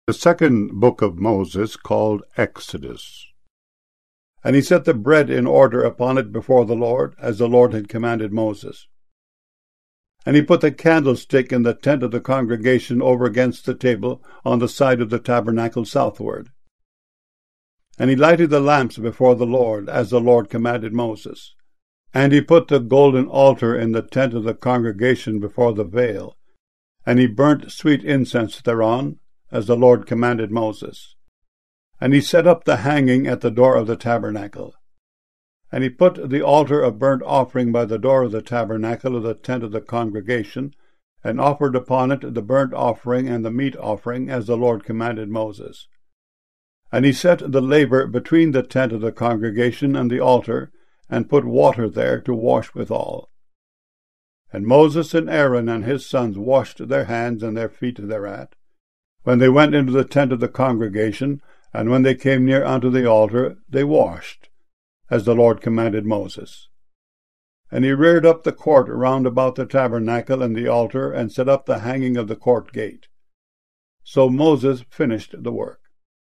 The second book of Moses, called Exodus. And he set the bread in order upon it before the Lord, as the Lord had commanded Moses. And he put the candlestick in the tent of the congregation over against the table on the side of the tabernacle southward. And he lighted the lamps before the Lord, as the Lord commanded Moses. And he put the golden altar in the tent of the congregation before the veil, and he burnt sweet incense thereon, as the Lord commanded Moses. And he set up the hanging at the door of the tabernacle. And he put the altar of burnt offering by the door of the tabernacle of the tent of the congregation, and offered upon it the burnt offering and the meat offering, as the Lord commanded Moses. And he set the laver between the tent of the congregation and the altar, and put water there to wash withal. And Moses and Aaron and his sons washed their hands and their feet thereat, when they went into the tent of the congregation, and when they came near unto the altar, they washed, as the Lord commanded Moses. And he reared up the court round about the tabernacle and the altar, and set up the hanging of the court gate. So Moses finished the work.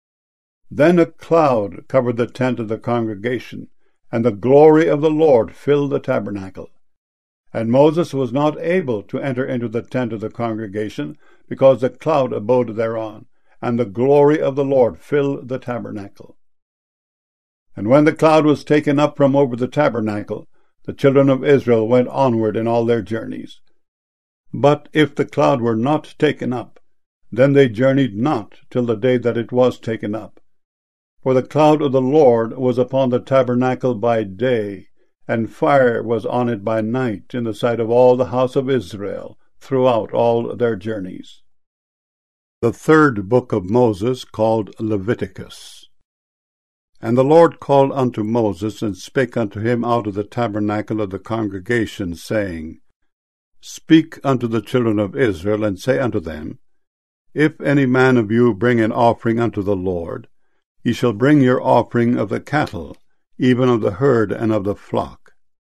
Then a cloud covered the tent of the congregation, and the glory of the Lord filled the tabernacle. And Moses was not able to enter into the tent of the congregation, because the cloud abode thereon, and the glory of the Lord filled the tabernacle. And when the cloud was taken up from over the tabernacle, the children of Israel went onward in all their journeys. But if the cloud were not taken up, then they journeyed not till the day that it was taken up. For the cloud of the Lord was upon the tabernacle by day, and fire was on it by night in the sight of all the house of Israel throughout all their journeys. The third book of Moses, called Leviticus. And the Lord called unto Moses, and spake unto him out of the tabernacle of the congregation, saying, Speak unto the children of Israel, and say unto them, If any man of you bring an offering unto the Lord, ye shall bring your offering of the cattle, even of the herd and of the flock.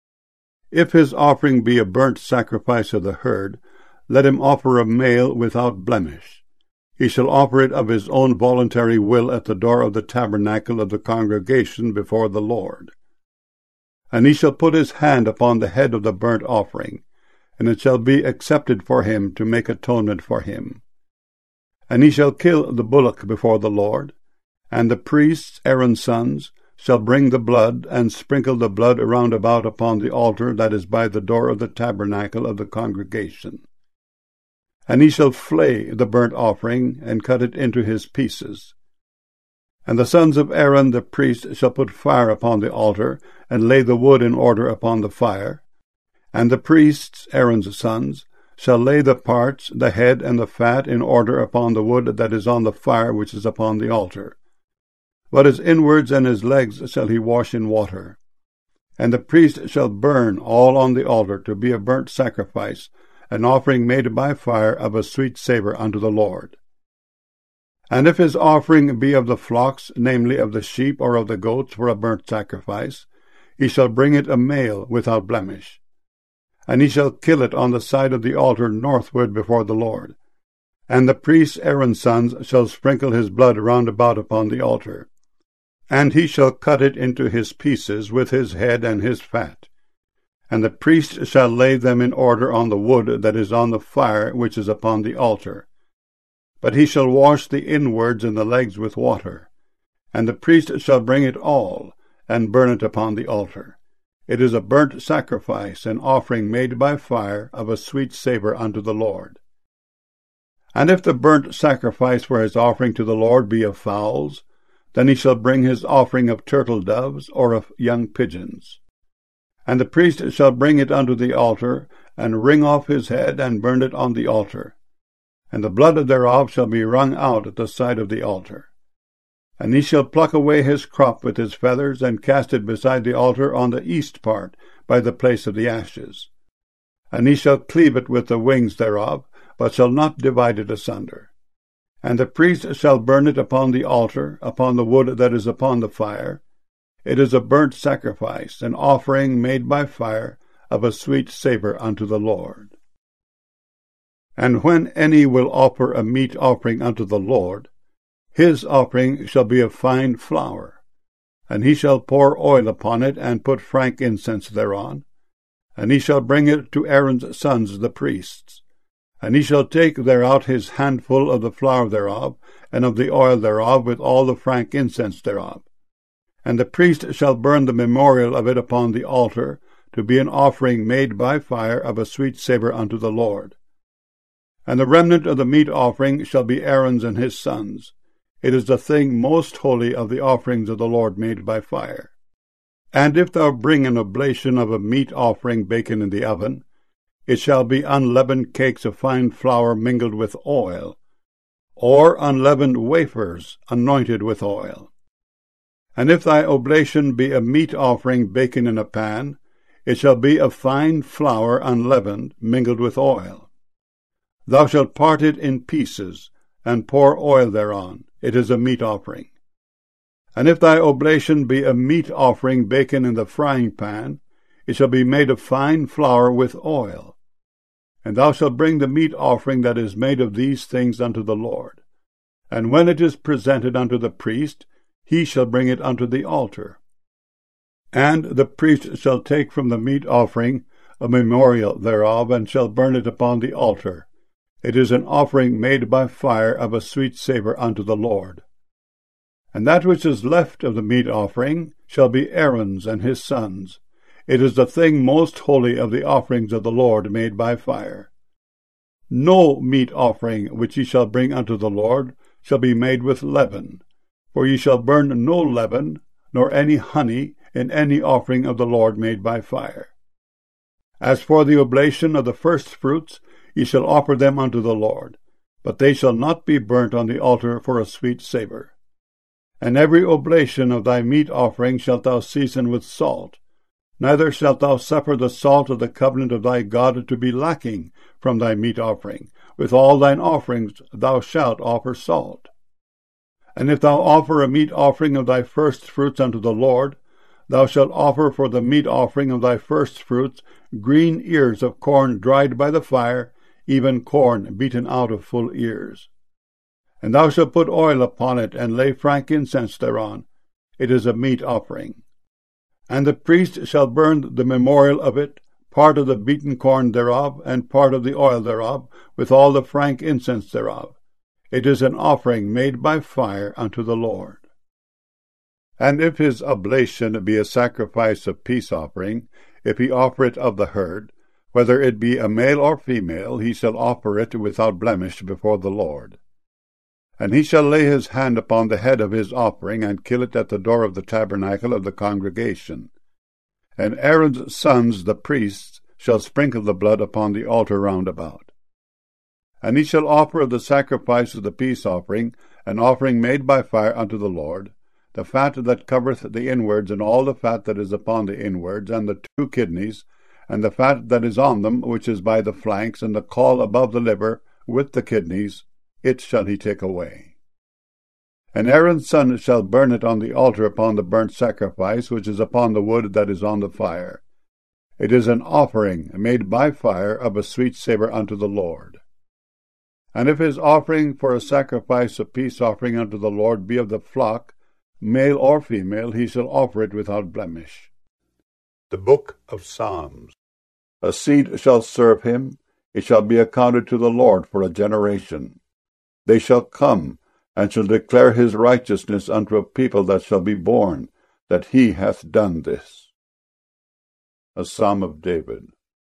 If his offering be a burnt sacrifice of the herd, let him offer a male without blemish. He shall offer it of his own voluntary will at the door of the tabernacle of the congregation before the Lord. And he shall put his hand upon the head of the burnt offering, and it shall be accepted for him to make atonement for him. And he shall kill the bullock before the Lord, and the priests, Aaron's sons, shall bring the blood, and sprinkle the blood around about upon the altar that is by the door of the tabernacle of the congregation. And he shall flay the burnt offering, and cut it into his pieces. And the sons of Aaron the priest shall put fire upon the altar, and lay the wood in order upon the fire. And the priests, Aaron's sons, shall lay the parts, the head, and the fat in order upon the wood that is on the fire which is upon the altar. But his inwards and his legs shall he wash in water. And the priest shall burn all on the altar to be a burnt sacrifice, an offering made by fire of a sweet savour unto the Lord. And if his offering be of the flocks, namely of the sheep or of the goats, for a burnt sacrifice, he shall bring it a male without blemish. And he shall kill it on the side of the altar northward before the Lord. And the priest Aaron's sons shall sprinkle his blood round about upon the altar. And he shall cut it into his pieces with his head and his fat. And the priest shall lay them in order on the wood that is on the fire which is upon the altar. But he shall wash the inwards and the legs with water. And the priest shall bring it all, and burn it upon the altar. It is a burnt sacrifice, an offering made by fire of a sweet savour unto the Lord. And if the burnt sacrifice for his offering to the Lord be of fowls, then he shall bring his offering of turtle doves or of young pigeons. And the priest shall bring it unto the altar, and wring off his head, and burn it on the altar. And the blood thereof shall be wrung out at the side of the altar. And he shall pluck away his crop with his feathers, and cast it beside the altar on the east part, by the place of the ashes. And he shall cleave it with the wings thereof, but shall not divide it asunder. And the priest shall burn it upon the altar, upon the wood that is upon the fire. It is a burnt sacrifice, an offering made by fire, of a sweet savour unto the Lord. And when any will offer a meat offering unto the Lord, His offering shall be of fine flour, and he shall pour oil upon it, and put frankincense thereon, and he shall bring it to Aaron's sons the priests. And he shall take thereout his handful of the flour thereof, and of the oil thereof, with all the frankincense thereof. And the priest shall burn the memorial of it upon the altar, to be an offering made by fire of a sweet savour unto the Lord. And the remnant of the meat offering shall be Aaron's and his sons. It is the thing most holy of the offerings of the Lord made by fire. And if thou bring an oblation of a meat offering baken in the oven, it shall be unleavened cakes of fine flour mingled with oil, or unleavened wafers anointed with oil. And if thy oblation be a meat offering baken in a pan, it shall be of fine flour unleavened, mingled with oil. Thou shalt part it in pieces, and pour oil thereon. It is a meat offering. And if thy oblation be a meat offering baken in the frying pan, it shall be made of fine flour with oil. And thou shalt bring the meat offering that is made of these things unto the Lord. And when it is presented unto the priest, he shall bring it unto the altar. And the priest shall take from the meat offering a memorial thereof, and shall burn it upon the altar. It is an offering made by fire of a sweet savour unto the Lord. And that which is left of the meat offering shall be Aaron's and his sons. It is the thing most holy of the offerings of the Lord made by fire. No meat offering which ye shall bring unto the Lord shall be made with leaven, for ye shall burn no leaven, nor any honey, in any offering of the Lord made by fire. As for the oblation of the firstfruits, ye shall offer them unto the Lord, but they shall not be burnt on the altar for a sweet savour. And every oblation of thy meat offering shalt thou season with salt. Neither shalt thou suffer the salt of the covenant of thy God to be lacking from thy meat offering. With all thine offerings thou shalt offer salt. And if thou offer a meat offering of thy firstfruits unto the Lord, thou shalt offer for the meat offering of thy firstfruits green ears of corn dried by the fire, even corn beaten out of full ears. And thou shalt put oil upon it, and lay frankincense thereon. It is a meat offering. And the priest shall burn the memorial of it, part of the beaten corn thereof, and part of the oil thereof, with all the frankincense thereof. It is an offering made by fire unto the Lord. And if his oblation be a sacrifice of peace offering, if he offer it of the herd, whether it be a male or female, he shall offer it without blemish before the Lord. And he shall lay his hand upon the head of his offering, and kill it at the door of the tabernacle of the congregation. And Aaron's sons, the priests, shall sprinkle the blood upon the altar round about. And he shall offer of the sacrifice of the peace offering, an offering made by fire unto the Lord, the fat that covereth the inwards, and all the fat that is upon the inwards, and the 2 kidneys, and the fat that is on them, which is by the flanks, and the caul above the liver, with the kidneys, it shall he take away. And Aaron's son shall burn it on the altar upon the burnt sacrifice, which is upon the wood that is on the fire. It is an offering made by fire of a sweet savour unto the Lord. And if his offering for a sacrifice of peace offering unto the Lord be of the flock, male or female, he shall offer it without blemish. The Book of Psalms. A seed shall serve him, it shall be accounted to the Lord for a generation. They shall come, and shall declare his righteousness unto a people that shall be born, that he hath done this. A Psalm of David.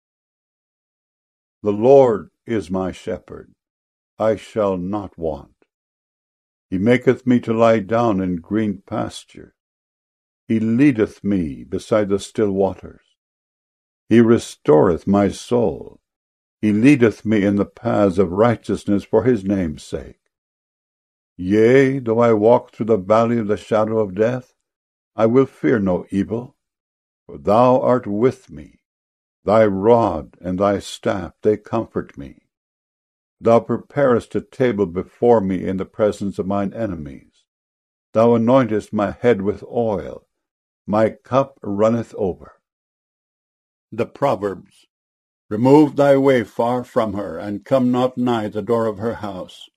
The Lord is my shepherd, I shall not want. He maketh me to lie down in green pasture. He leadeth me beside the still waters. He restoreth my soul. He leadeth me in the paths of righteousness for his name's sake. Yea, though I walk through the valley of the shadow of death, I will fear no evil, for thou art with me. Thy rod and thy staff, they comfort me. Thou preparest a table before me in the presence of mine enemies. Thou anointest my head with oil. My cup runneth over. The Proverbs. Remove thy way far from her, and come not nigh the door of her house.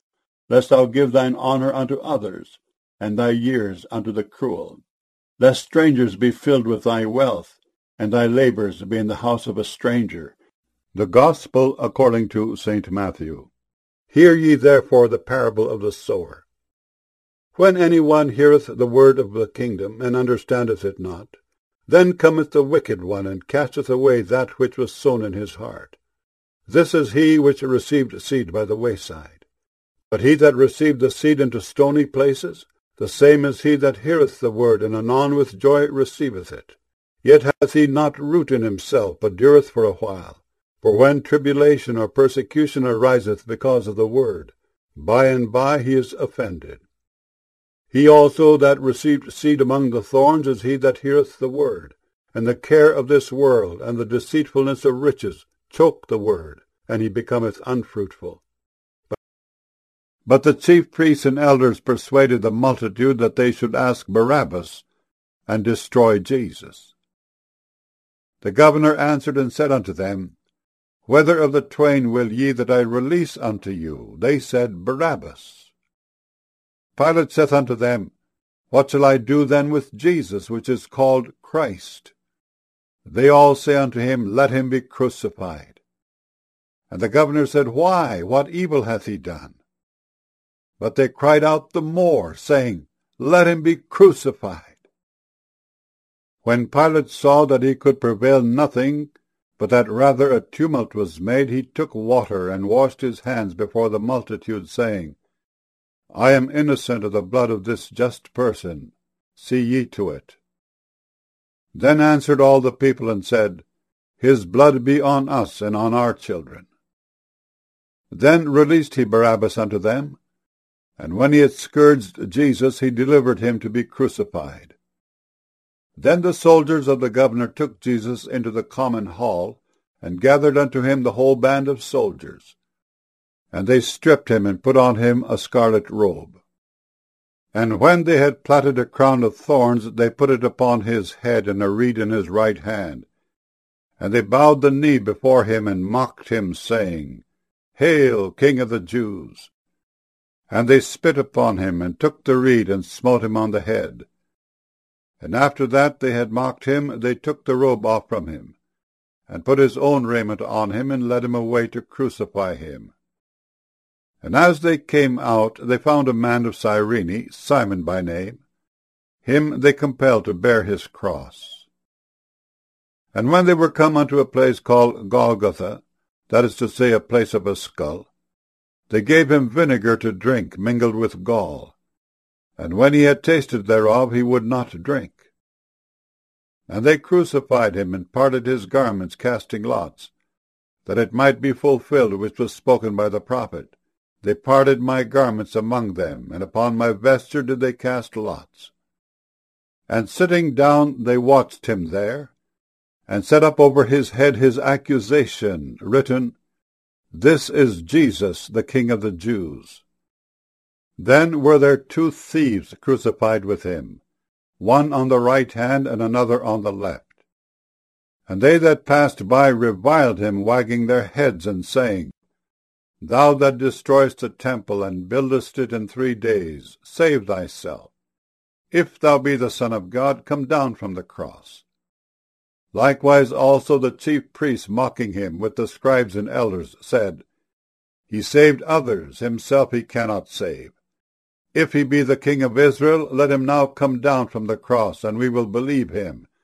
lest thou give thine honour unto others, and thy years unto the cruel. Lest strangers be filled with thy wealth, and thy labours be in the house of a stranger. The Gospel according to St. Matthew. Hear ye therefore the parable of the sower. When any one heareth the word of the kingdom, and understandeth it not, then cometh the wicked one, and casteth away that which was sown in his heart. This is he which received seed by the wayside. But he that received the seed into stony places, the same is he that heareth the word, and anon with joy receiveth it. Yet hath he not root in himself, but dureth for a while. For when tribulation or persecution ariseth because of the word, by and by he is offended. He also that received seed among the thorns is he that heareth the word, and the care of this world, and the deceitfulness of riches, choke the word, and he becometh unfruitful. But the chief priests and elders persuaded the multitude that they should ask Barabbas, and destroy Jesus. The governor answered and said unto them, Whether of the twain will ye that I release unto you? They said, Barabbas. Pilate saith unto them, What shall I do then with Jesus, which is called Christ? They all say unto him, Let him be crucified. And the governor said, Why? What evil hath he done? But they cried out the more, saying, Let him be crucified. When Pilate saw that he could prevail nothing, but that rather a tumult was made, he took water, and washed his hands before the multitude, saying, I am innocent of the blood of this just person. See ye to it. Then answered all the people, and said, His blood be on us and on our children. Then released he Barabbas unto them, and when he had scourged Jesus, he delivered him to be crucified. Then the soldiers of the governor took Jesus into the common hall, and gathered unto him the whole band of soldiers. And they stripped him, and put on him a scarlet robe. And when they had platted a crown of thorns, they put it upon his head, and a reed in his right hand. And they bowed the knee before him, and mocked him, saying, Hail, King of the Jews! And they spit upon him, and took the reed, and smote him on the head. And after that they had mocked him, they took the robe off from him, and put his own raiment on him, and led him away to crucify him. And as they came out, they found a man of Cyrene, Simon by name. Him they compelled to bear his cross. And when they were come unto a place called Golgotha, that is to say, a place of a skull, they gave him vinegar to drink, mingled with gall. And when he had tasted thereof, he would not drink. And they crucified him, and parted his garments, casting lots, that it might be fulfilled which was spoken by the prophet. They parted my garments among them, and upon my vesture did they cast lots. And sitting down they watched him there, and set up over his head his accusation, written, This is Jesus, the King of the Jews. Then were there 2 thieves crucified with him, one on the right hand, and another on the left. And they that passed by reviled him, wagging their heads, and saying, Thou that destroyest the temple, and buildest it in 3 days, save thyself. If thou be the Son of God, come down from the cross. Likewise also the chief priests, mocking him with the scribes and elders, said, He saved others, himself he cannot save. If he be the King of Israel, let him now come down from the cross, and we will believe him,